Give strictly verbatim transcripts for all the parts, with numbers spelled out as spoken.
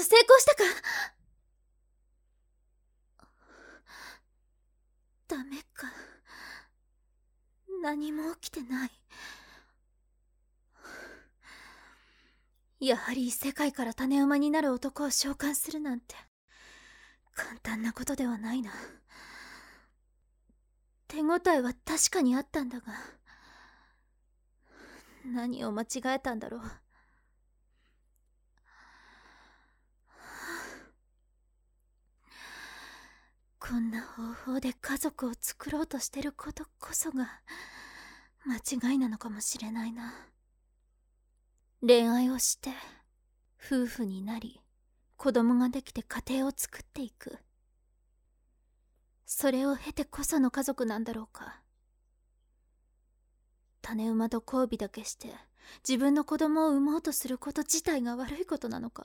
成功したか？ダメか。何も起きてない。やはり異世界から種馬になる男を召喚するなんて簡単なことではないな。手応えは確かにあったんだが、何を間違えたんだろう。こんな方法で家族を作ろうとしてることこそが間違いなのかもしれないな。恋愛をして夫婦になり子供ができて家庭を作っていく、それを経てこその家族なんだろうか。種馬と交尾だけして自分の子供を産もうとすること自体が悪いことなのか。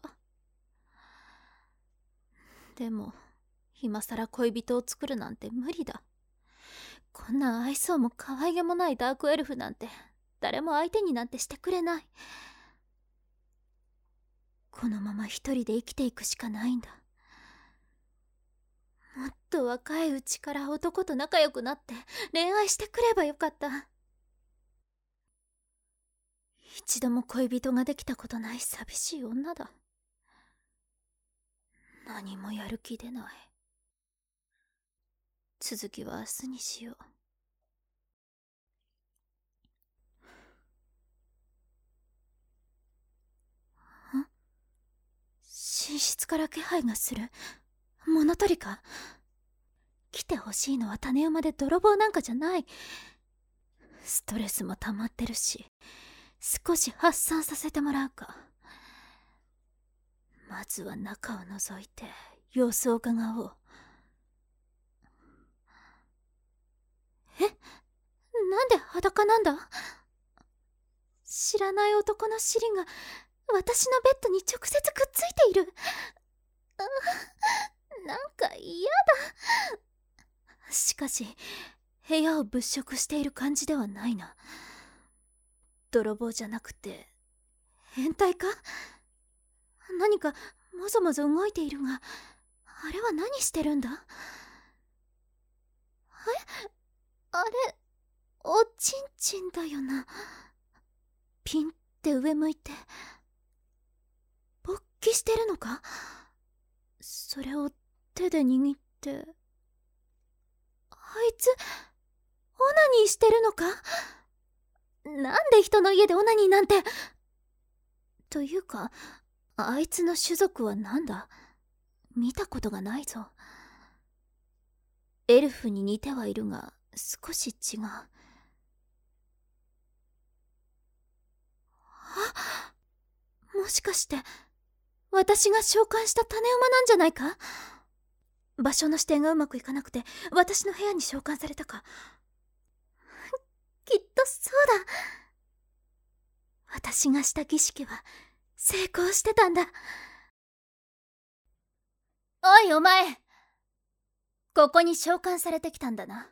でも今さら恋人を作るなんて無理だ。こんな愛想も可愛げもないダークエルフなんて誰も相手になんてしてくれない。このまま一人で生きていくしかないんだ。もっと若いうちから男と仲良くなって恋愛してくればよかった。一度も恋人ができたことない寂しい女だ。何もやる気出ない。続きは明日にしよう。寝室から気配がする。物取りか？来てほしいのは種馬で泥棒なんかじゃない。ストレスも溜まってるし、少し発散させてもらうか。まずは中を覗いて様子を伺おう。え？なんで裸なんだ？知らない男の尻が私のベッドに直接くっついている。あ、なんか嫌だ。しかし部屋を物色している感じではないな。泥棒じゃなくて変態か？何かもぞもぞ動いているが、あれは何してるんだ？え？あれおちんちんだよな。ピンって上向いて勃起してるのか？それを手で握って、あいつオナニーしてるのか？なんで人の家でオナニーなんて。というかあいつの種族はなんだ？見たことがないぞ。エルフに似てはいるが少し違う。あ、もしかして私が召喚した種馬なんじゃないか？場所の指定がうまくいかなくて私の部屋に召喚されたか。きっとそうだ。私がした儀式は成功してたんだ。おいお前、ここに召喚されてきたんだな。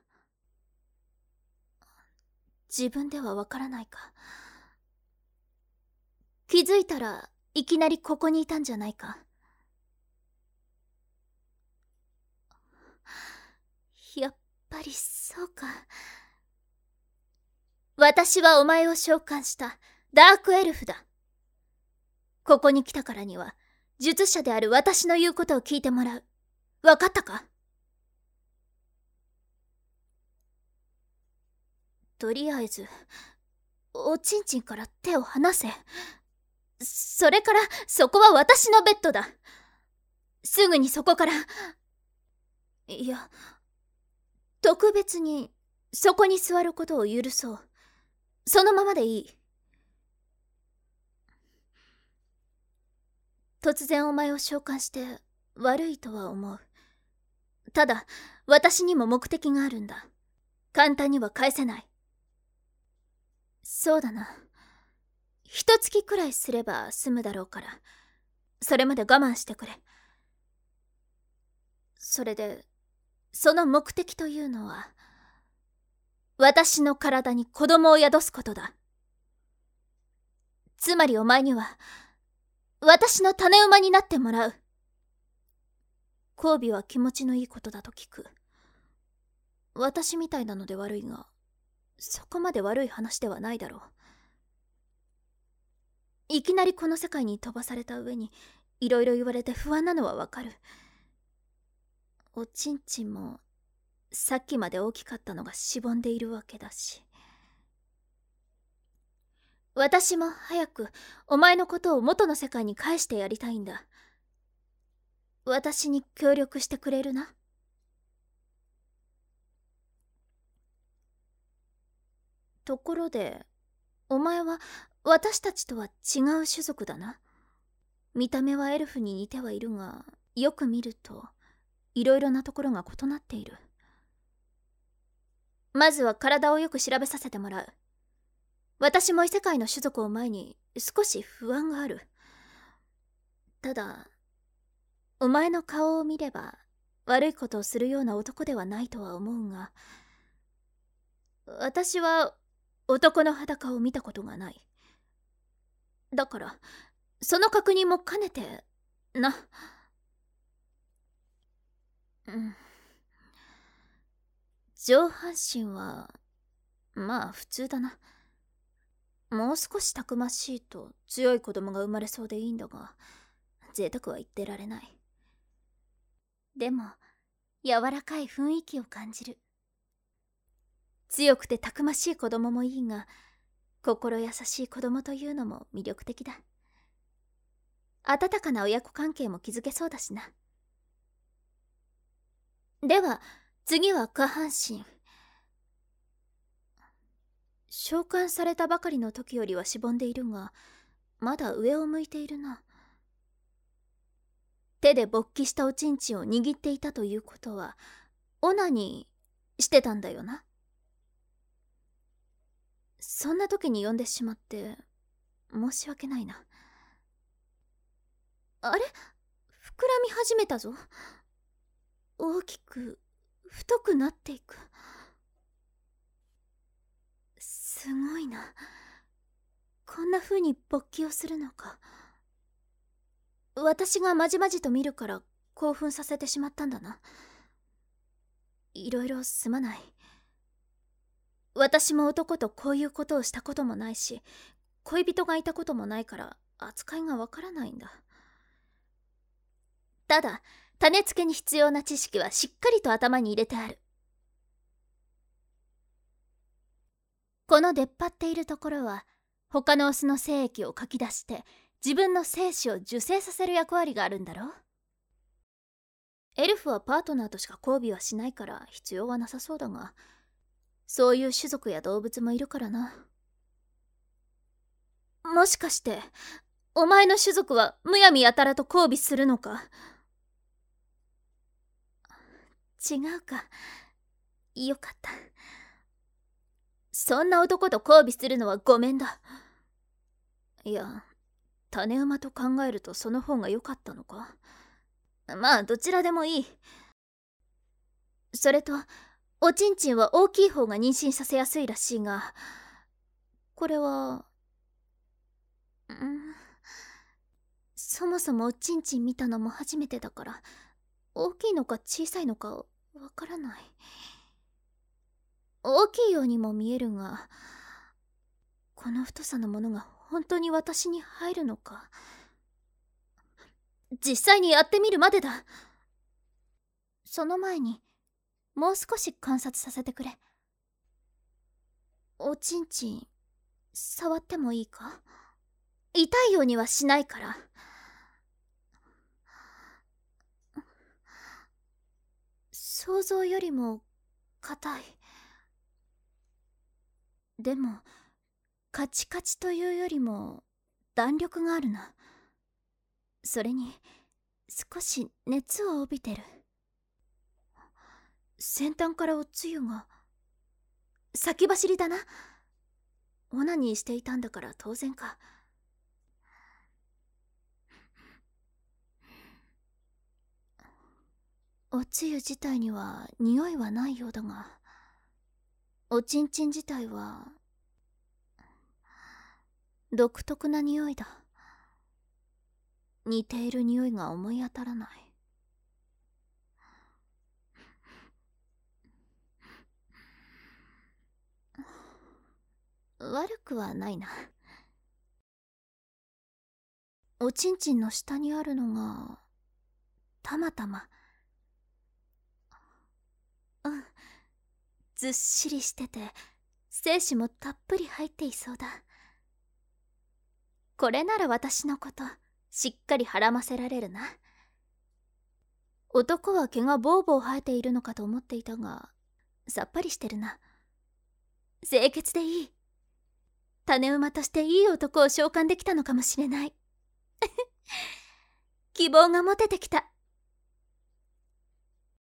自分ではわからないか。気づいたらいきなりここにいたんじゃないか。やっぱりそうか。私はお前を召喚したダークエルフだ。ここに来たからには術者である私の言うことを聞いてもらう。わかったか？とりあえずおちんちんから手を離せ。それからそこは私のベッドだ。すぐにそこから。いや、特別にそこに座ることを許そう。そのままでいい。突然お前を召喚して悪いとは思う。ただ私にも目的があるんだ。簡単には返せない。そうだな。一月くらいすれば済むだろうから、それまで我慢してくれ。それでその目的というのは私の体に子供を宿すことだ。つまりお前には私の種馬になってもらう。 交尾は気持ちのいいことだと聞く。私みたいなので悪いが、そこまで悪い話ではないだろう。いきなりこの世界に飛ばされた上にいろいろ言われて不安なのはわかる。おちんちんもさっきまで大きかったのがしぼんでいるわけだし。私も早くお前のことを元の世界に返してやりたいんだ。私に協力してくれるな。ところで、お前は私たちとは違う種族だな。見た目はエルフに似てはいるが、よく見るといろいろなところが異なっている。まずは体をよく調べさせてもらう。私も異世界の種族を前に少し不安がある。ただ、お前の顔を見れば悪いことをするような男ではないとは思うが、私は男の裸を見たことがない。だからその確認も兼ねてな。うん。上半身はまあ普通だな。もう少したくましいと強い子供が生まれそうでいいんだが、贅沢は言ってられない。でも柔らかい雰囲気を感じる。強くてたくましい子供もいいが、心優しい子供というのも魅力的だ。温かな親子関係も築けそうだしな。では次は下半身。召喚されたばかりの時よりはしぼんでいるが、まだ上を向いているな。手で勃起したおちんちんを握っていたということはオナニーしてたんだよな。そんな時に呼んでしまって申し訳ないな。あれ、膨らみ始めたぞ。大きく太くなっていく。すごいな。こんな風に勃起をするのか。私がまじまじと見るから興奮させてしまったんだな。いろいろすまない。私も男とこういうことをしたこともないし、恋人がいたこともないから扱いがわからないんだ。ただ種付けに必要な知識はしっかりと頭に入れてある。この出っ張っているところは他のオスの精液をかき出して自分の精子を受精させる役割があるんだろう。エルフはパートナーとしか交尾はしないから必要はなさそうだが、そういう種族や動物もいるからな。もしかしてお前の種族はむやみやたらと交尾するのか。違うか。よかった。そんな男と交尾するのはごめんだ。いや、種馬と考えるとその方が良かったのか。まあどちらでもいい。それとおちんちんは大きい方が妊娠させやすいらしいが、これはうんそもそもおちんちん見たのも初めてだから、大きいのか小さいのかわからない。大きいようにも見えるが、この太さのものが本当に私に入るのか。実際にやってみるまでだ。その前にもう少し観察させてくれ。おちんちん触ってもいいか。痛いようにはしないから。想像よりも硬い。でもカチカチというよりも弾力があるな。それに少し熱を帯びてる。先端からおつゆが先走りだな。オナニーしていたんだから当然か。おつゆ自体には匂いはないようだが、おちんちん自体は独特な匂いだ。似ている匂いが思い当たらない。 悪くはないな。おちんちんの下にあるのがたまたま、うん、ずっしりしてて精子もたっぷり入っていそうだ。これなら私のことしっかりはらませられるな。男は毛がボーボー生えているのかと思っていたが、さっぱりしてるな。清潔でいい。種馬としていい男を召喚できたのかもしれない。希望が持ててきた。